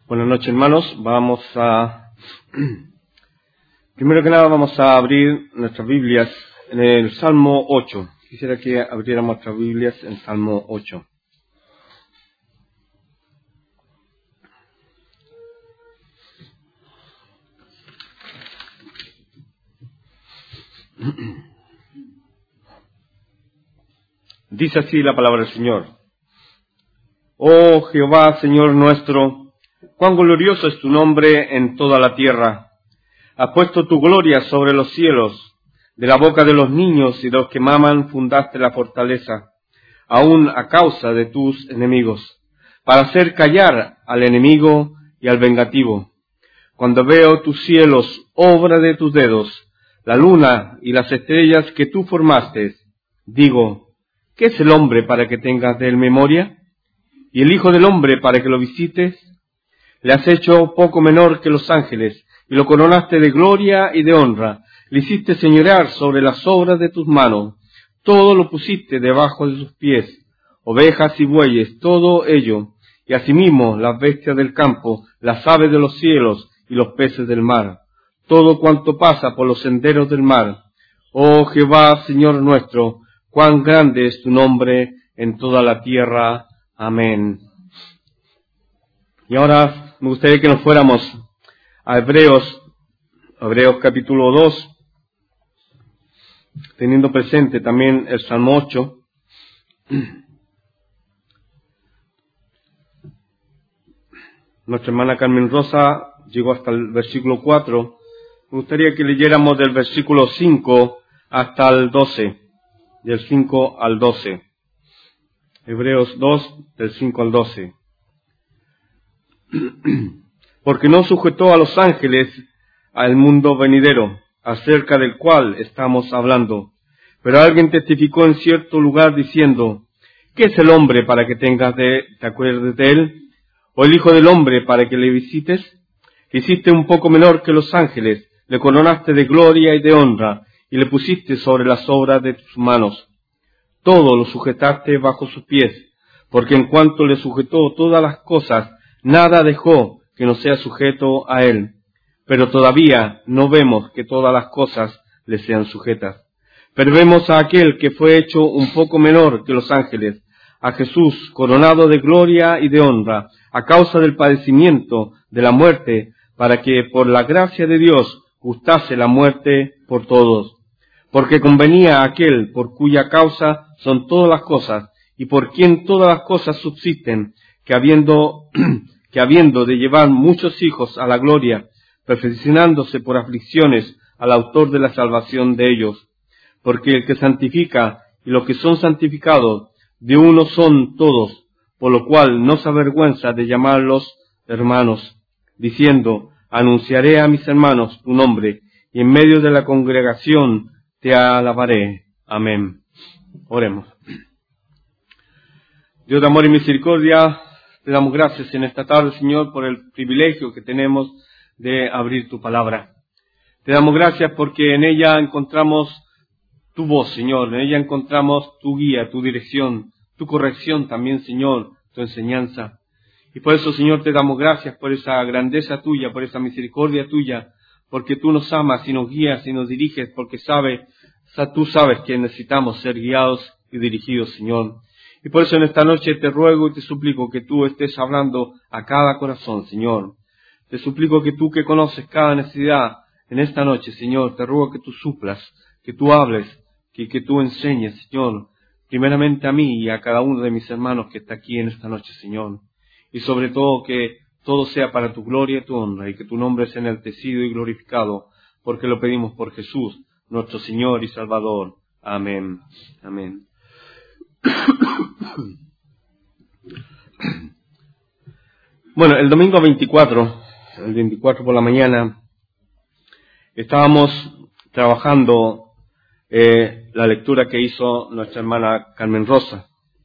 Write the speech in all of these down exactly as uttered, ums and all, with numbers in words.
Buenas noches, hermanos. Vamos a... Primero que nada vamos a abrir nuestras Biblias en el Salmo ocho. Quisiera que abriéramos nuestras Biblias en Salmo ocho. Dice así la palabra del Señor. Oh Jehová, Señor nuestro, cuán glorioso es tu nombre en toda la tierra. Has puesto tu gloria sobre los cielos. De la boca de los niños y de los que maman fundaste la fortaleza, aún a causa de tus enemigos, para hacer callar al enemigo y al vengativo. Cuando veo tus cielos, obra de tus dedos, la luna y las estrellas que tú formaste, digo, ¿qué es el hombre para que tengas de él memoria? ¿Y el hijo del hombre para que lo visites? Le has hecho poco menor que los ángeles, y lo coronaste de gloria y de honra. Le hiciste señorear sobre las obras de tus manos. Todo lo pusiste debajo de sus pies, ovejas y bueyes, todo ello, y asimismo las bestias del campo, las aves de los cielos y los peces del mar, todo cuanto pasa por los senderos del mar. Oh Jehová, Señor nuestro, cuán grande es tu nombre en toda la tierra. Amén. Y ahora me gustaría que nos fuéramos a Hebreos, Hebreos capítulo dos, teniendo presente también el Salmo ocho. Nuestra hermana Carmen Rosa llegó hasta el versículo cuatro. Me gustaría que leyéramos del versículo cinco hasta el doce, del cinco al doce. Hebreos dos, del cinco al doce. Porque no sujetó a los ángeles al mundo venidero, acerca del cual estamos hablando. Pero alguien testificó en cierto lugar diciendo, ¿qué es el hombre para que tengas de, te acuerdes de él? ¿O el hijo del hombre para que le visites? Le hiciste un poco menor que los ángeles, le coronaste de gloria y de honra, y le pusiste sobre las obras de tus manos. Todo lo sujetaste bajo sus pies, porque en cuanto le sujetó todas las cosas, nada dejó que no sea sujeto a él. Pero todavía no vemos que todas las cosas le sean sujetas. Pero vemos a aquel que fue hecho un poco menor que los ángeles, a Jesús, coronado de gloria y de honra, a causa del padecimiento de la muerte, para que por la gracia de Dios gustase la muerte por todos. Porque convenía a aquel por cuya causa son todas las cosas, y por quien todas las cosas subsisten, que habiendo, que habiendo de llevar muchos hijos a la gloria, perfeccionándose por aflicciones al autor de la salvación de ellos. Porque el que santifica y los que son santificados, de uno son todos, por lo cual no se avergüenza de llamarlos hermanos, diciendo, anunciaré a mis hermanos tu nombre, y en medio de la congregación te alabaré. Amén. Oremos. Dios de amor y misericordia, te damos gracias en esta tarde, Señor, por el privilegio que tenemos de abrir tu palabra. Te damos gracias porque en ella encontramos tu voz, Señor, en ella encontramos tu guía, tu dirección, tu corrección también, Señor, tu enseñanza. Y por eso, Señor, te damos gracias por esa grandeza tuya, por esa misericordia tuya, porque tú nos amas y nos guías y nos diriges, porque sabe, tú sabes que necesitamos ser guiados y dirigidos, Señor. Y por eso en esta noche te ruego y te suplico que tú estés hablando a cada corazón, Señor. Te suplico que tú que conoces cada necesidad en esta noche, Señor, te ruego que tú suplas, que tú hables, que, que tú enseñes, Señor, primeramente a mí y a cada uno de mis hermanos que está aquí en esta noche, Señor. Y sobre todo que todo sea para tu gloria y tu honra, y que tu nombre sea enaltecido y glorificado, porque lo pedimos por Jesús, nuestro Señor y Salvador. Amén. Amén. Bueno, el domingo veinticuatro, el veinticuatro por la mañana, estábamos trabajando eh, la lectura que hizo nuestra hermana Carmen Rosa.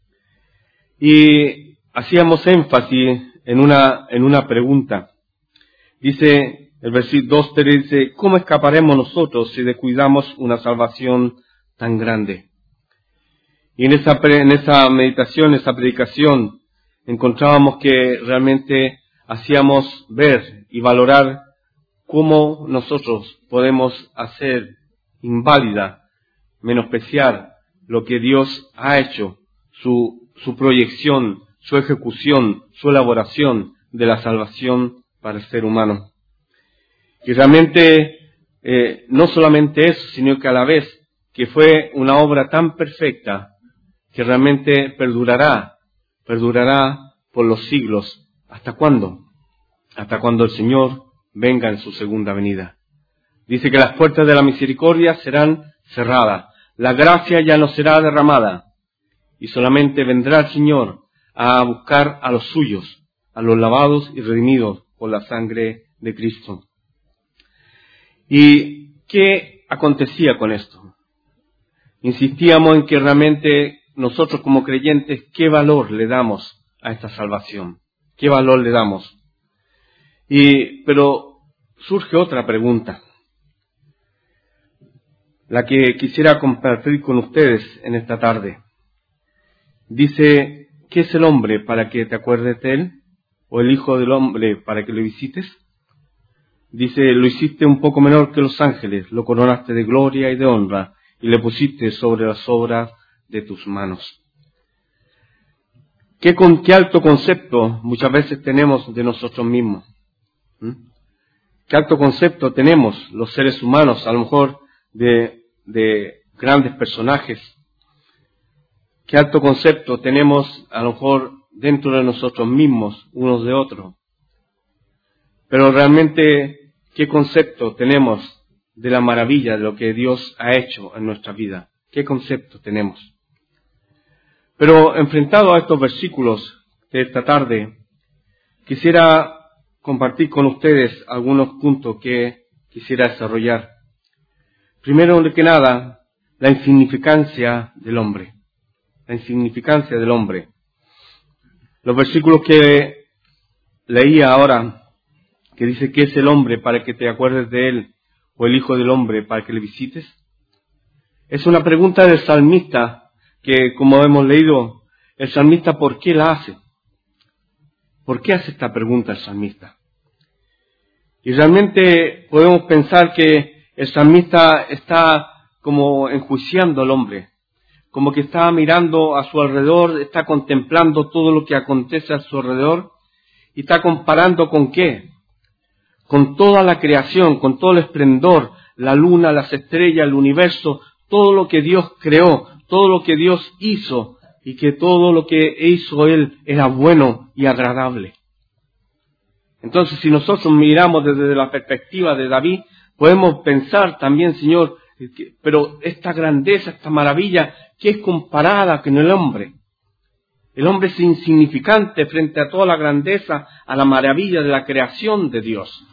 Y hacíamos énfasis en una, en una pregunta. Dice, el versículo dos dice, ¿cómo escaparemos nosotros si descuidamos una salvación tan grande? Y en esa, en esa meditación, esa predicación, encontrábamos que realmente hacíamos ver y valorar cómo nosotros podemos hacer inválida, menospreciar lo que Dios ha hecho, su, su proyección, su ejecución, su elaboración de la salvación para el ser humano. Y realmente, eh, no solamente eso, sino que a la vez que fue una obra tan perfecta que realmente perdurará, perdurará por los siglos. ¿Hasta cuándo? Hasta cuando el Señor venga en su segunda venida. Dice que las puertas de la misericordia serán cerradas, la gracia ya no será derramada, y solamente vendrá el Señor a buscar a los suyos, a los lavados y redimidos por la sangre de Cristo. ¿Y qué acontecía con esto? Insistíamos en que realmente nosotros como creyentes, ¿qué valor le damos a esta salvación? ¿Qué valor le damos? Y, pero surge otra pregunta, la que quisiera compartir con ustedes en esta tarde. Dice, ¿qué es el hombre para que te acuerdes de él? ¿O el hijo del hombre para que lo visites? Dice, lo hiciste un poco menor que los ángeles, lo coronaste de gloria y de honra, y le pusiste sobre las obras de tus manos. ¿Qué, con, qué alto concepto muchas veces tenemos de nosotros mismos? ¿Mm? ¿Qué alto concepto tenemos los seres humanos, a lo mejor de, de grandes personajes? ¿Qué alto concepto tenemos a lo mejor dentro de nosotros mismos, unos de otros? Pero realmente, ¿qué concepto tenemos de la maravilla de lo que Dios ha hecho en nuestra vida? ¿Qué concepto tenemos? Pero enfrentado a estos versículos de esta tarde, quisiera compartir con ustedes algunos puntos que quisiera desarrollar. Primero de que nada, la insignificancia del hombre. La insignificancia del hombre. Los versículos que leía ahora, que dice, ¿qué es el hombre para que te acuerdes de él? ¿O el hijo del hombre para que le visites? Es una pregunta del salmista, que como hemos leído, el salmista, ¿por qué la hace? ¿Por qué hace esta pregunta el salmista? Y realmente podemos pensar que el salmista está como enjuiciando al hombre, como que está mirando a su alrededor, está contemplando todo lo que acontece a su alrededor, y está comparando con qué, con toda la creación, con todo el esplendor, la luna, las estrellas, el universo, todo lo que Dios creó, todo lo que Dios hizo, y que todo lo que hizo Él era bueno y agradable. Entonces, si nosotros miramos desde la perspectiva de David, podemos pensar también, Señor, pero esta grandeza, esta maravilla, ¿qué es comparada con el hombre? El hombre es insignificante frente a toda la grandeza, a la maravilla de la creación de Dios.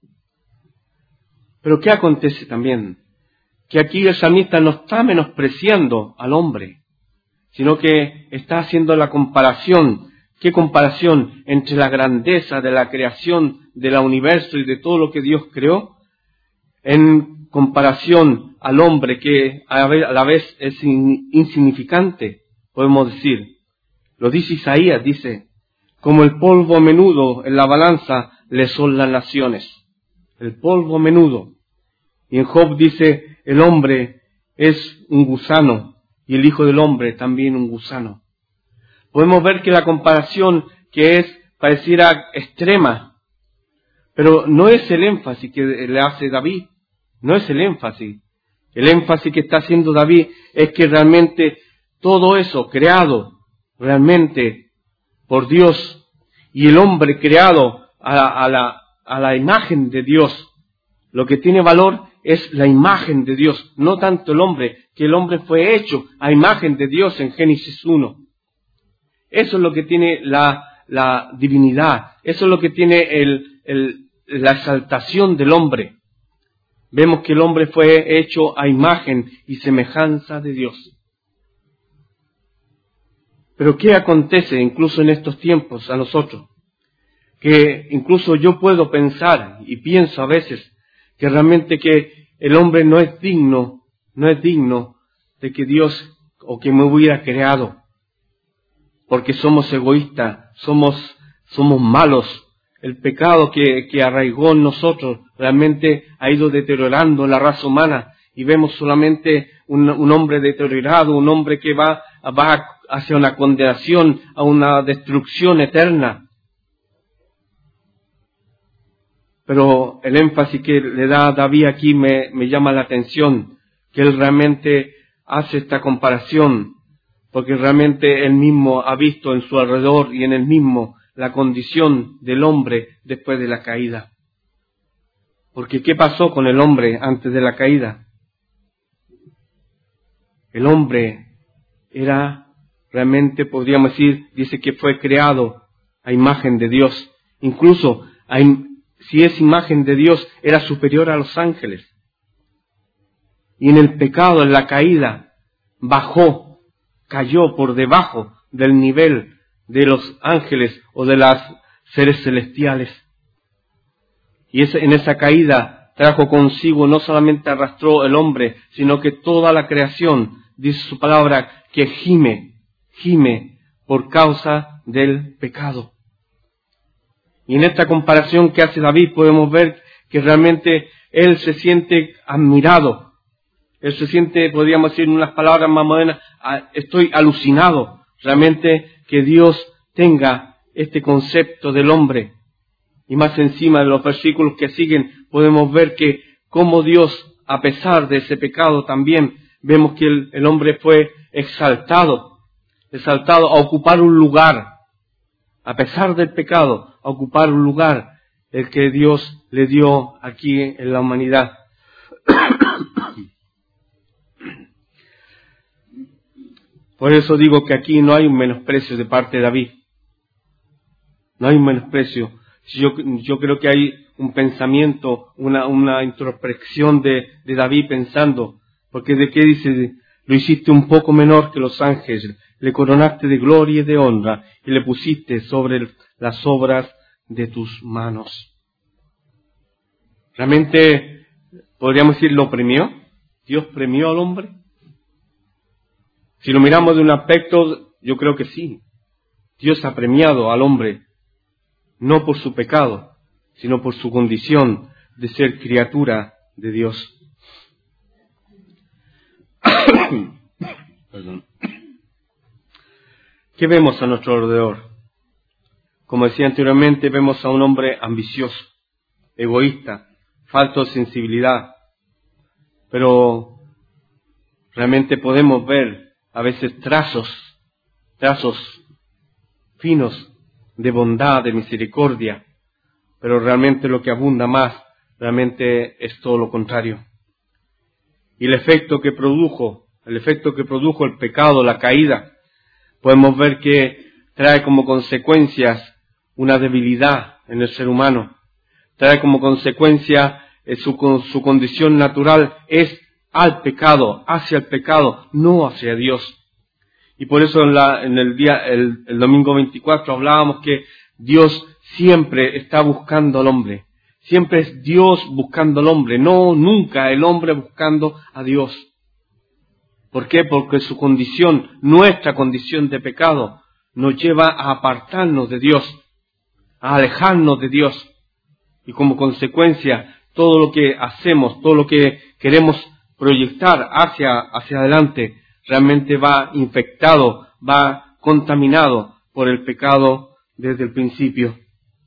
Pero ¿qué acontece también? Que aquí el salmista no está menospreciando al hombre, sino que está haciendo la comparación. ¿Qué comparación entre la grandeza de la creación del universo y de todo lo que Dios creó? En comparación al hombre que a la vez es insignificante, podemos decir. Lo dice Isaías, dice, como el polvo menudo en la balanza le son las naciones. El polvo menudo. Y en Job dice, el hombre es un gusano y el hijo del hombre también un gusano. Podemos ver que la comparación que es pareciera extrema, pero no es el énfasis que le hace David, no es el énfasis. El énfasis que está haciendo David es que realmente todo eso creado realmente por Dios y el hombre creado a, a, la, a la imagen de Dios, lo que tiene valor es la imagen de Dios, no tanto el hombre, que el hombre fue hecho a imagen de Dios en Génesis uno. Eso es lo que tiene la, la divinidad, eso es lo que tiene el, el, la exaltación del hombre. Vemos que el hombre fue hecho a imagen y semejanza de Dios. Pero ¿qué acontece incluso en estos tiempos a nosotros? Que incluso yo puedo pensar y pienso a veces que realmente que el hombre no es digno, no es digno de que Dios o que me hubiera creado. Porque somos egoístas, somos, somos malos. el pecado que, que arraigó en nosotros realmente ha ido deteriorando la raza humana y vemos solamente un, un hombre deteriorado, un hombre que va, va hacia una condenación, a una destrucción eterna. Pero el énfasis que le da David aquí me, me llama la atención, que él realmente hace esta comparación, porque realmente él mismo ha visto en su alrededor y en él mismo la condición del hombre después de la caída. Porque ¿qué pasó con el hombre antes de la caída? El hombre era realmente, podríamos decir, dice que fue creado a imagen de Dios. Incluso, a, si es imagen de Dios, era superior a los ángeles. Y en el pecado, en la caída, bajó, cayó por debajo del nivel de los ángeles o de los seres celestiales. Y esa, en esa caída trajo consigo, no solamente arrastró el hombre, sino que toda la creación, dice su palabra, que gime, gime por causa del pecado. Y en esta comparación que hace David podemos ver que realmente él se siente admirado. Él se siente, podríamos decir en unas palabras más modernas, estoy alucinado realmente que Dios tenga este concepto del hombre. Y más encima de los versículos que siguen podemos ver que como Dios, a pesar de ese pecado también, vemos que el, el hombre fue exaltado, exaltado a ocupar un lugar, a pesar del pecado, a ocupar un lugar, el que Dios le dio aquí en la humanidad. Por eso digo que aquí no hay un menosprecio de parte de David. No hay un menosprecio. Yo, yo creo que hay un pensamiento, una, una introspección de, de David pensando, porque de qué dice, lo hiciste un poco menor que los ángeles, le coronaste de gloria y de honra y le pusiste sobre las obras de tus manos. Realmente, podríamos decir, ¿lo premió? ¿Dios premió al hombre? Si lo miramos de un aspecto, yo creo que sí. Dios ha premiado al hombre, no por su pecado, sino por su condición de ser criatura de Dios. Perdón. ¿Qué vemos a nuestro alrededor? Como decía anteriormente, vemos a un hombre ambicioso, egoísta, falto de sensibilidad. Pero realmente podemos ver a veces trazos, trazos finos de bondad, de misericordia, pero realmente lo que abunda más, realmente es todo lo contrario. Y el efecto que produjo, el efecto que produjo el pecado, la caída, podemos ver que trae como consecuencias una debilidad en el ser humano, trae como consecuencia eh, su, su condición natural es al pecado, hacia el pecado, no hacia Dios. Y por eso en, la, en el día, el, el domingo veinticuatro hablábamos que Dios siempre está buscando al hombre. Siempre es Dios buscando al hombre, no nunca el hombre buscando a Dios. ¿Por qué? Porque su condición, nuestra condición de pecado, nos lleva a apartarnos de Dios, a alejarnos de Dios. Y como consecuencia, todo lo que hacemos, todo lo que queremos proyectar hacia, hacia adelante, realmente va infectado, va contaminado por el pecado desde el principio.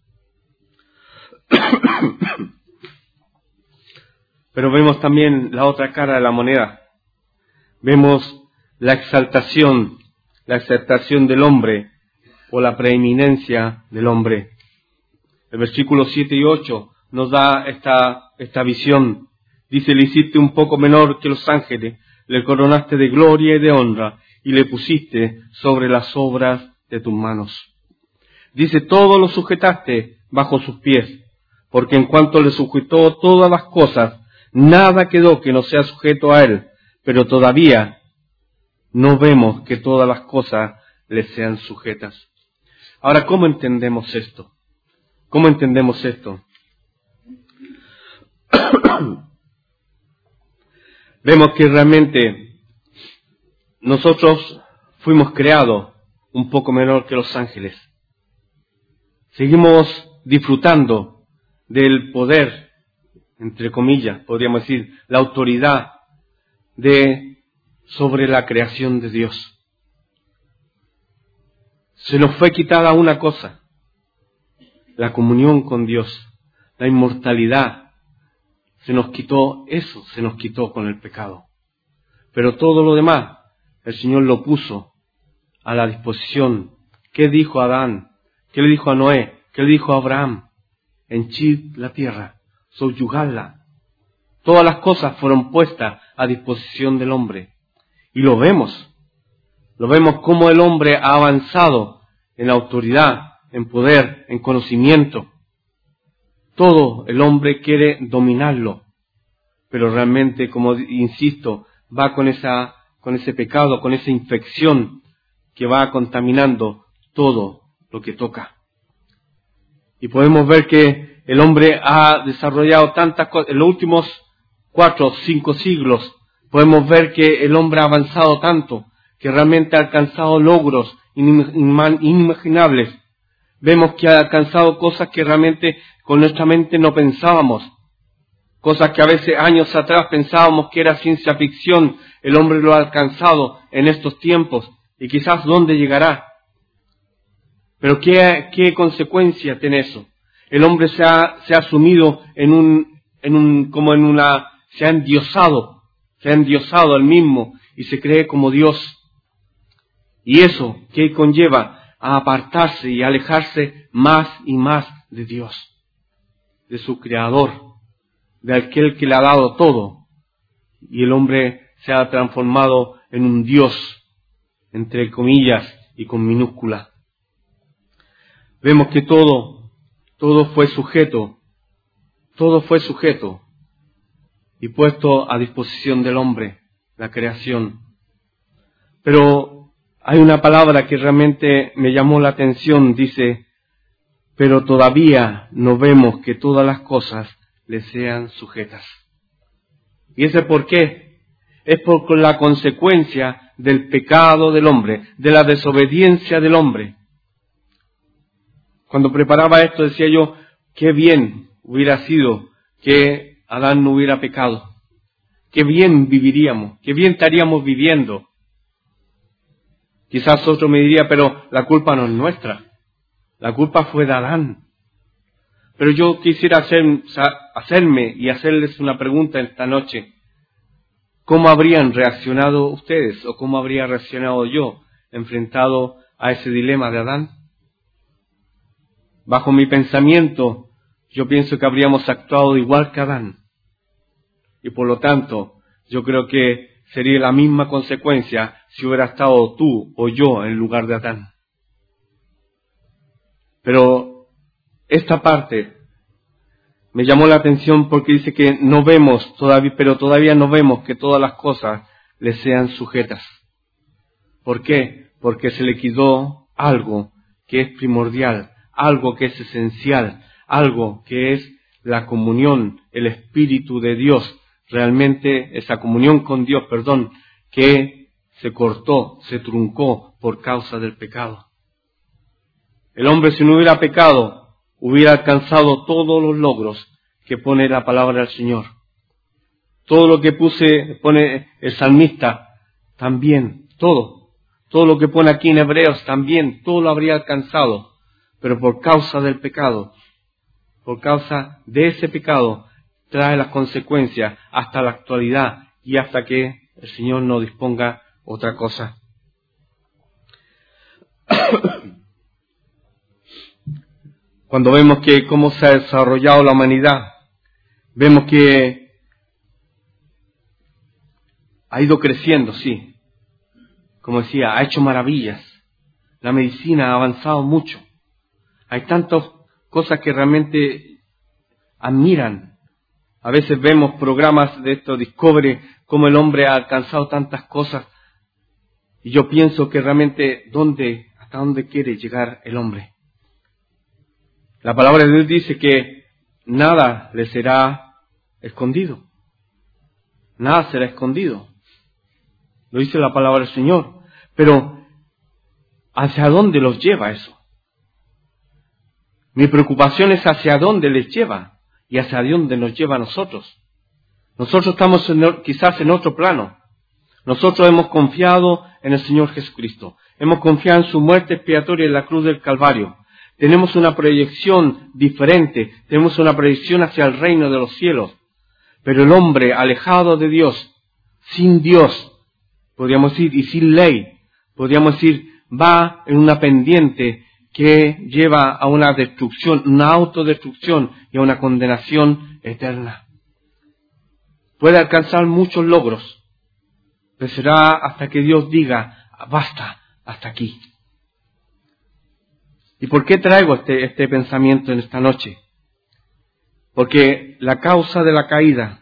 Pero vemos también la otra cara de la moneda. Vemos la exaltación, la exaltación del hombre o la preeminencia del hombre. El versículo siete y ocho nos da esta, esta visión. Dice, le hiciste un poco menor que los ángeles, le coronaste de gloria y de honra y le pusiste sobre las obras de tus manos. Dice, todo lo sujetaste bajo sus pies, porque en cuanto le sujetó todas las cosas, nada quedó que no sea sujeto a él, pero todavía no vemos que todas las cosas le sean sujetas. Ahora, ¿cómo entendemos esto? ¿Cómo entendemos esto? Vemos que realmente nosotros fuimos creados un poco menor que los ángeles. Seguimos disfrutando del poder, entre comillas, podríamos decir, la autoridad de sobre la creación de Dios. Se nos fue quitada una cosa, la comunión con Dios, la inmortalidad. Se nos quitó eso, se nos quitó con el pecado. Pero todo lo demás, el Señor lo puso a la disposición. ¿Qué dijo a Adán? ¿Qué le dijo a Noé? ¿Qué le dijo a Abraham? Henchid la tierra, sobyugadla. Todas las cosas fueron puestas a disposición del hombre. Y lo vemos. Lo vemos como el hombre ha avanzado en autoridad, en poder, en conocimiento. Todo el hombre quiere dominarlo. Pero realmente, como insisto, va con esa, con ese pecado, con esa infección que va contaminando todo lo que toca. Y podemos ver que el hombre ha desarrollado tantas cosas. En los últimos cuatro o cinco siglos podemos ver que el hombre ha avanzado tanto, que realmente ha alcanzado logros inimaginables. Vemos que ha alcanzado cosas que realmente con nuestra mente no pensábamos. Cosas que a veces años atrás pensábamos que era ciencia ficción, el hombre lo ha alcanzado en estos tiempos y quizás dónde llegará. Pero ¿qué, qué consecuencia tiene eso? El hombre se ha, se ha sumido en un, en un, como en una, se ha endiosado, se ha endiosado al mismo y se cree como Dios. Y eso, ¿qué conlleva? A apartarse y alejarse más y más de Dios, de su Creador, de aquel que le ha dado todo. Y el hombre se ha transformado en un Dios, entre comillas y con minúscula. Vemos que todo, todo fue sujeto, todo fue sujeto y puesto a disposición del hombre, la creación. Pero hay una palabra que realmente me llamó la atención, dice, pero todavía no vemos que todas las cosas le sean sujetas. ¿Y ese por qué? Es por la consecuencia del pecado del hombre, de la desobediencia del hombre. Cuando preparaba esto decía yo, qué bien hubiera sido que Adán no hubiera pecado. Qué bien viviríamos, qué bien estaríamos viviendo. Quizás otro me diría, pero la culpa no es nuestra. La culpa fue de Adán. Pero yo quisiera hacer, hacerme y hacerles una pregunta esta noche. ¿Cómo habrían reaccionado ustedes o cómo habría reaccionado yo enfrentado a ese dilema de Adán? Bajo mi pensamiento, yo pienso que habríamos actuado igual que Adán. Y por lo tanto, yo creo que sería la misma consecuencia si hubiera estado tú o yo en lugar de Adán. Pero esta parte me llamó la atención porque dice que no vemos todavía, pero todavía no vemos que todas las cosas le sean sujetas. ¿Por qué? Porque se le quitó algo que es primordial, algo que es esencial, algo que es la comunión, el Espíritu de Dios. Realmente esa comunión con Dios, perdón, que se cortó, se truncó por causa del pecado. El hombre, si no hubiera pecado, hubiera alcanzado todos los logros que pone la palabra del Señor. Todo lo que puse, pone el salmista, también, todo. Todo lo que pone aquí en Hebreos, también, todo lo habría alcanzado. Pero por causa del pecado, por causa de ese pecado, trae las consecuencias hasta la actualidad y hasta que el Señor no disponga otra cosa. Cuando vemos que cómo se ha desarrollado la humanidad, vemos que ha ido creciendo, sí. Como decía, ha hecho maravillas. La medicina ha avanzado mucho. Hay tantas cosas que realmente admiran. A veces vemos programas de esto, Discovery, cómo el hombre ha alcanzado tantas cosas. Y yo pienso que realmente, ¿dónde, hasta dónde quiere llegar el hombre? La palabra de Dios dice que nada le será escondido. Nada será escondido. Lo dice la palabra del Señor. Pero, ¿hacia dónde los lleva eso? Mi preocupación es hacia dónde les lleva y hacia dónde nos lleva a nosotros. Nosotros estamos en, quizás en otro plano. Nosotros hemos confiado en el Señor Jesucristo. Hemos confiado en su muerte expiatoria en la cruz del Calvario. Tenemos una proyección diferente. Tenemos una proyección hacia el reino de los cielos. Pero el hombre alejado de Dios, sin Dios, podríamos decir, y sin ley, podríamos decir, va en una pendiente que lleva a una destrucción, una autodestrucción y a una condenación eterna. Puede alcanzar muchos logros, pero será hasta que Dios diga, basta, hasta aquí. ¿Y por qué traigo este, este pensamiento en esta noche? Porque la causa de la caída,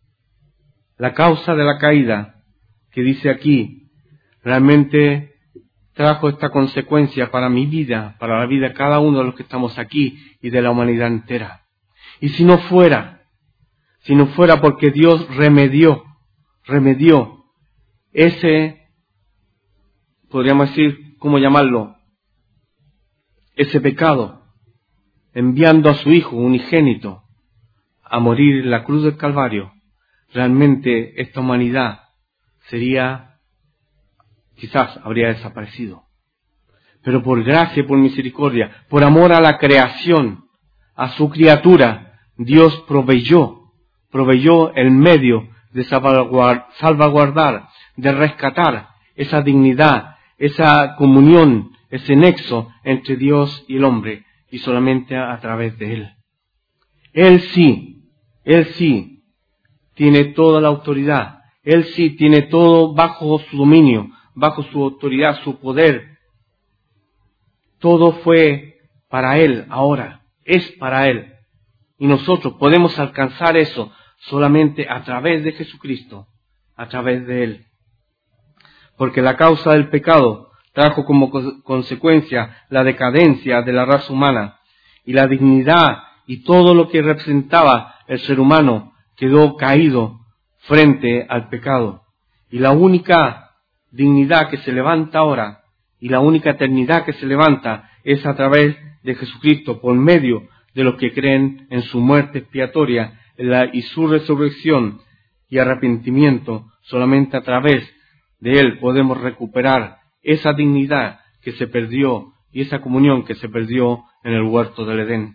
la causa de la caída que dice aquí, realmente trajo esta consecuencia para mi vida, para la vida de cada uno de los que estamos aquí y de la humanidad entera. Y si no fuera, si no fuera porque Dios remedió, remedió ese, podríamos decir, ¿cómo llamarlo? Ese pecado, enviando a su Hijo unigénito a morir en la cruz del Calvario, realmente esta humanidad sería, quizás habría desaparecido. Pero por gracia y por misericordia, por amor a la creación, a su criatura, Dios proveyó, proveyó el medio de salvaguardar, de rescatar esa dignidad, esa comunión, ese nexo entre Dios y el hombre, y solamente a través de Él. Él sí, Él sí tiene toda la autoridad, Él sí tiene todo bajo su dominio, bajo su autoridad, su poder. Todo fue para Él ahora, es para Él. Y nosotros podemos alcanzar eso solamente a través de Jesucristo, a través de Él. Porque la causa del pecado trajo como consecuencia la decadencia de la raza humana y la dignidad y todo lo que representaba el ser humano quedó caído frente al pecado. Y la única dignidad que se levanta ahora y la única eternidad que se levanta es a través de Jesucristo, por medio de los que creen en su muerte expiatoria y su resurrección y arrepentimiento. Solamente a través de Él podemos recuperar esa dignidad que se perdió y esa comunión que se perdió en el huerto del Edén.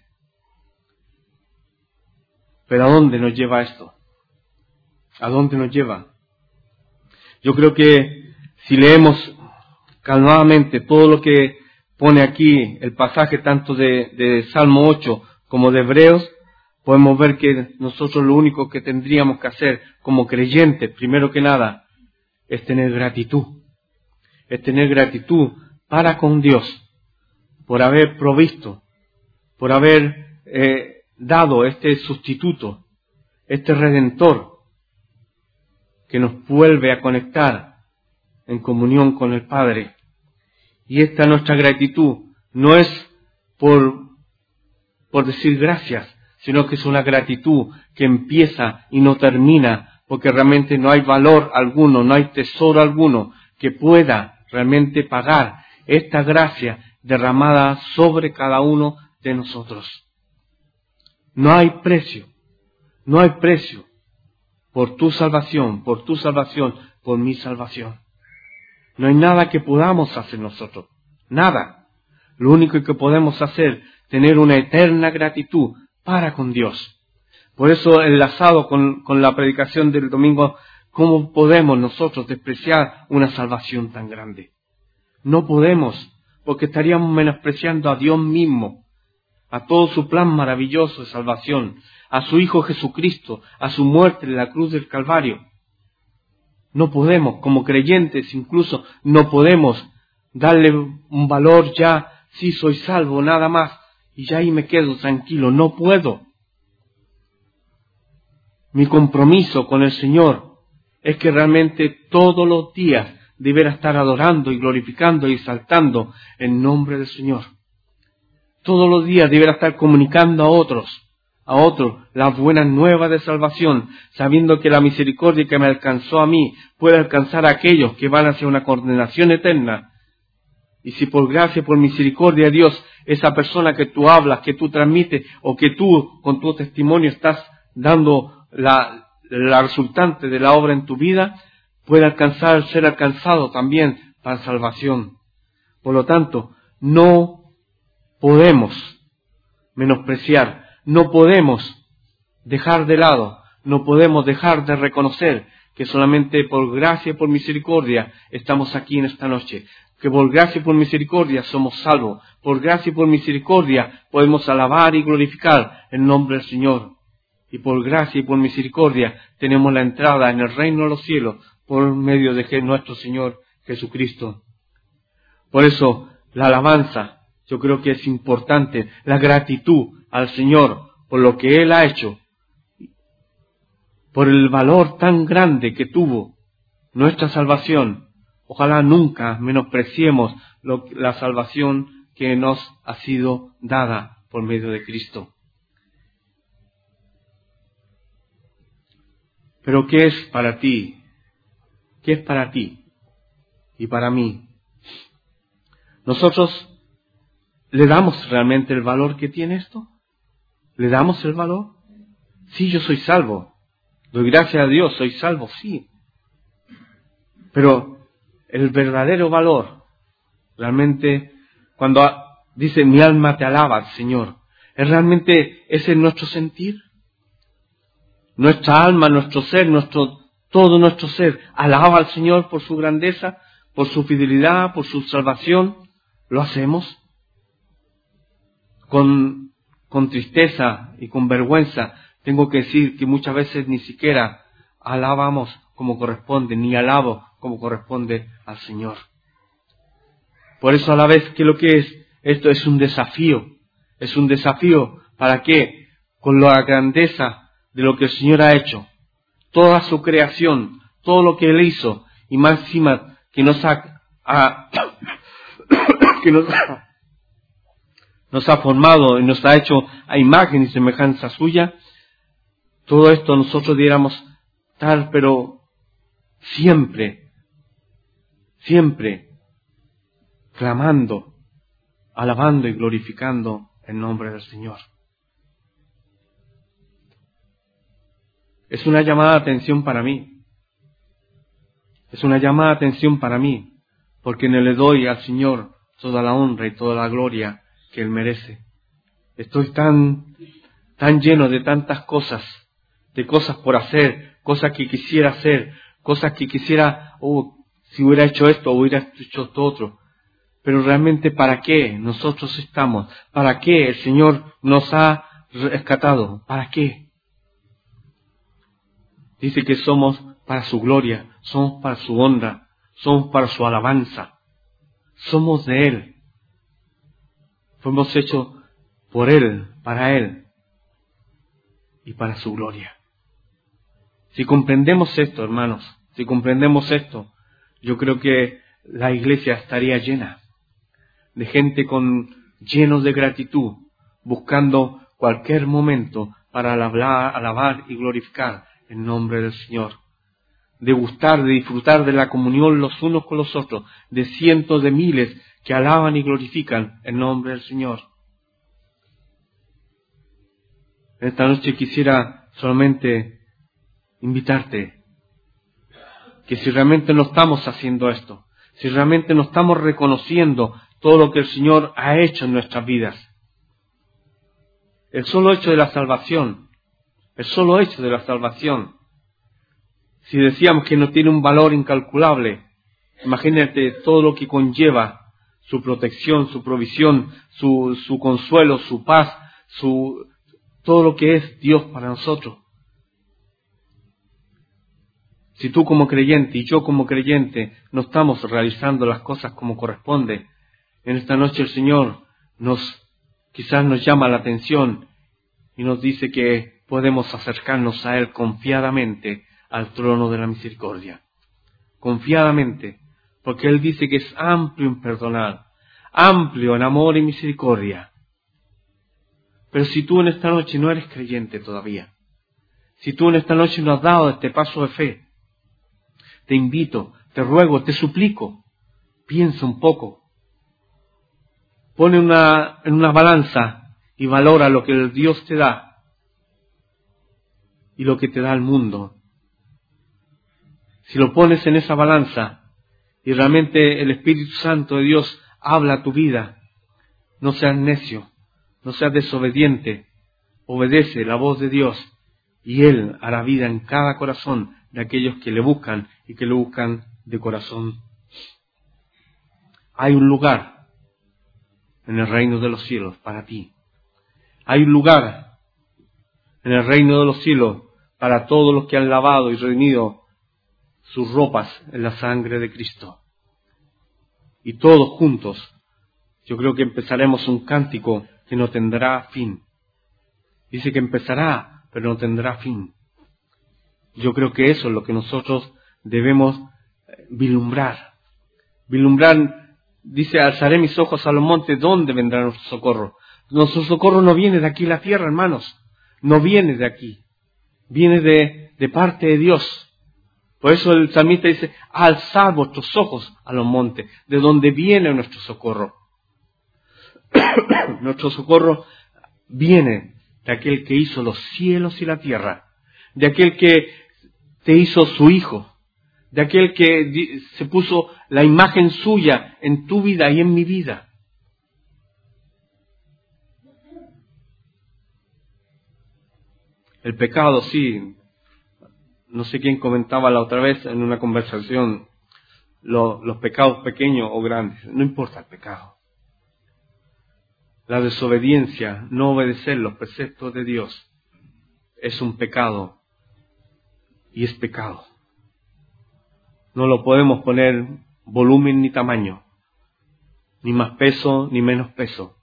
Pero ¿a dónde nos lleva esto? ¿A dónde nos lleva? Yo creo que si leemos calmadamente todo lo que pone aquí el pasaje tanto de, de Salmo ocho como de Hebreos, podemos ver que nosotros lo único que tendríamos que hacer como creyentes, primero que nada, es tener gratitud. Es tener gratitud para con Dios por haber provisto, por haber eh, dado este sustituto, este redentor que nos vuelve a conectar en comunión con el Padre. Y esta nuestra gratitud no es por, por decir gracias, sino que es una gratitud que empieza y no termina, porque realmente no hay valor alguno, no hay tesoro alguno que pueda realmente pagar esta gracia derramada sobre cada uno de nosotros. No hay precio, no hay precio por tu salvación, por tu salvación, por mi salvación. No hay nada que podamos hacer nosotros, nada. Lo único que podemos hacer, tener una eterna gratitud para con Dios. Por eso, enlazado con, con la predicación del domingo, ¿cómo podemos nosotros despreciar una salvación tan grande? No podemos, porque estaríamos menospreciando a Dios mismo, a todo su plan maravilloso de salvación, a su Hijo Jesucristo, a su muerte en la cruz del Calvario. No podemos, como creyentes incluso, no podemos darle un valor ya, sí soy salvo, nada más, y ya ahí me quedo tranquilo, no puedo. Mi compromiso con el Señor es que realmente todos los días deberá estar adorando y glorificando y exaltando el nombre del Señor. Todos los días deberá estar comunicando a otros, a otros, las buenas nuevas de salvación, sabiendo que la misericordia que me alcanzó a mí puede alcanzar a aquellos que van hacia una condenación eterna, Y si por gracia y por misericordia de Dios, esa persona que tú hablas, que tú transmites, o que tú con tu testimonio estás dando la, la resultante de la obra en tu vida, puede alcanzar, ser alcanzado también para salvación. Por lo tanto, no podemos menospreciar, no podemos dejar de lado, no podemos dejar de reconocer que solamente por gracia y por misericordia estamos aquí en esta noche, que por gracia y por misericordia somos salvos, por gracia y por misericordia podemos alabar y glorificar el nombre del Señor, y por gracia y por misericordia tenemos la entrada en el reino de los cielos por medio de nuestro Señor Jesucristo. Por eso, la alabanza, yo creo que es importante, la gratitud al Señor por lo que Él ha hecho, por el valor tan grande que tuvo nuestra salvación. Ojalá nunca menospreciemos lo, la salvación que nos ha sido dada por medio de Cristo. Pero ¿qué es para ti? ¿Qué es para ti y para mí? ¿Nosotros le damos realmente el valor que tiene esto? ¿Le damos el valor? Sí, yo soy salvo. Doy gracias a Dios, soy salvo, sí. Pero el verdadero valor, realmente, cuando dice mi alma te alaba, Señor, ¿es realmente ese nuestro sentir? Nuestra alma, nuestro ser, nuestro todo nuestro ser, alaba al Señor por su grandeza, por su fidelidad, por su salvación. ¿Lo hacemos? Con, con tristeza y con vergüenza, tengo que decir que muchas veces ni siquiera alabamos como corresponde, ni alabo como corresponde al Señor. Por eso a la vez que lo que es, esto es un desafío. Es un desafío para que, con la grandeza de lo que el Señor ha hecho, toda su creación, todo lo que Él hizo, y más encima que nos ha, ha que nos ha, nos ha formado y nos ha hecho a imagen y semejanza suya, todo esto nosotros diéramos tal, pero siempre, siempre clamando, alabando y glorificando el nombre del Señor. Es una llamada de atención para mí. Es una llamada de atención para mí, porque no le doy al Señor toda la honra y toda la gloria que Él merece. Estoy tan, tan lleno de tantas cosas, de cosas por hacer, cosas que quisiera hacer, cosas que quisiera, oh, si hubiera hecho esto, o hubiera hecho esto otro. Pero realmente, ¿para qué nosotros estamos? ¿Para qué el Señor nos ha rescatado? ¿Para qué? Dice que somos para su gloria, somos para su honra, somos para su alabanza. Somos de Él. Fuimos hechos por Él, para Él y para su gloria. Si comprendemos esto, hermanos, si comprendemos esto, yo creo que la iglesia estaría llena de gente con llenos de gratitud, buscando cualquier momento para alabar, alabar y glorificar el nombre del Señor, de gustar, de disfrutar de la comunión los unos con los otros, de cientos de miles que alaban y glorifican el nombre del Señor. Esta noche quisiera solamente invitarte que si realmente no estamos haciendo esto, si realmente no estamos reconociendo todo lo que el Señor ha hecho en nuestras vidas, el solo hecho de la salvación, el solo hecho de la salvación, si decíamos que no tiene un valor incalculable, imagínate todo lo que conlleva su protección, su provisión, su, su consuelo, su paz, su, todo lo que es Dios para nosotros. Si tú como creyente y yo como creyente no estamos realizando las cosas como corresponde, en esta noche el Señor nos, quizás nos llama la atención y nos dice que podemos acercarnos a Él confiadamente al trono de la misericordia. Confiadamente, porque Él dice que es amplio en perdonar, amplio en amor y misericordia. Pero si tú en esta noche no eres creyente todavía, si tú en esta noche no has dado este paso de fe, te invito, te ruego, te suplico, piensa un poco, pone una, en una balanza y valora lo que Dios te da y lo que te da el mundo. Si lo pones en esa balanza y realmente el Espíritu Santo de Dios habla a tu vida, no seas necio, no seas desobediente, obedece la voz de Dios y Él hará vida en cada corazón de aquellos que le buscan y que le buscan de corazón. Hay un lugar en el reino de los cielos para ti. Hay un lugar en el reino de los cielos para todos los que han lavado y redimido sus ropas en la sangre de Cristo. Y todos juntos, yo creo que empezaremos un cántico que no tendrá fin. Dice que empezará, pero no tendrá fin. Yo creo que eso es lo que nosotros debemos vislumbrar. Vislumbrar, dice, alzaré mis ojos a los montes, ¿dónde vendrá nuestro socorro? Nuestro socorro no viene de aquí la tierra, hermanos. No viene de aquí. Viene de, de parte de Dios. Por eso el salmista dice, alzad vuestros ojos a los montes, de donde viene nuestro socorro. Nuestro socorro viene de aquel que hizo los cielos y la tierra, de aquel que te hizo su hijo, de aquel que se puso la imagen suya en tu vida y en mi vida. El pecado, sí. No sé quién comentaba la otra vez en una conversación, lo, los pecados pequeños o grandes, no importa el pecado. La desobediencia, no obedecer los preceptos de Dios, es un pecado y es pecado. No lo podemos poner volumen ni tamaño, ni más peso ni menos peso.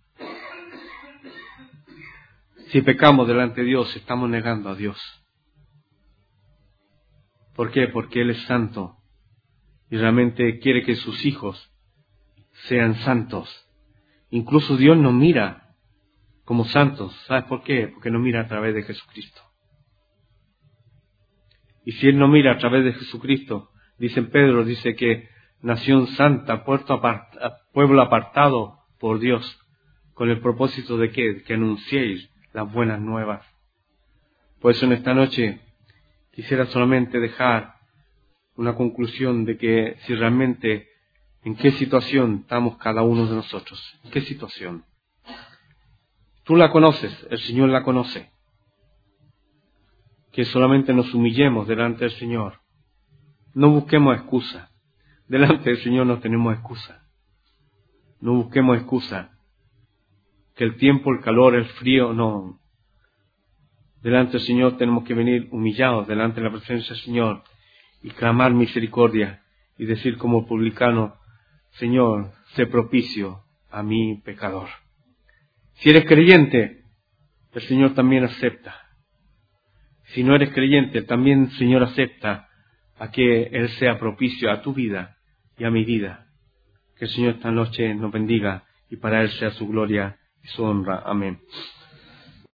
Si pecamos delante de Dios, estamos negando a Dios. ¿Por qué? Porque Él es santo y realmente quiere que sus hijos sean santos. Incluso Dios nos mira como santos. ¿Sabes por qué? Porque nos mira a través de Jesucristo. Y si Él nos mira a través de Jesucristo, dice Pedro, dice que nación santa, pueblo apartado por Dios, con el propósito de que, que anunciéis las buenas nuevas. Por eso en esta noche quisiera solamente dejar una conclusión de que si realmente en qué situación estamos cada uno de nosotros. ¿En qué situación? Tú la conoces, el Señor la conoce. Que solamente nos humillemos delante del Señor. No busquemos excusa. Delante del Señor no tenemos excusa. No busquemos excusa. Que el tiempo, el calor, el frío, no. Delante del Señor tenemos que venir humillados delante de la presencia del Señor y clamar misericordia y decir como publicano, Señor, sé propicio a mi pecador. Si eres creyente, el Señor también acepta. Si no eres creyente, también el Señor acepta a que Él sea propicio a tu vida y a mi vida. Que el Señor esta noche nos bendiga y para Él sea su gloria y su honra. Amén.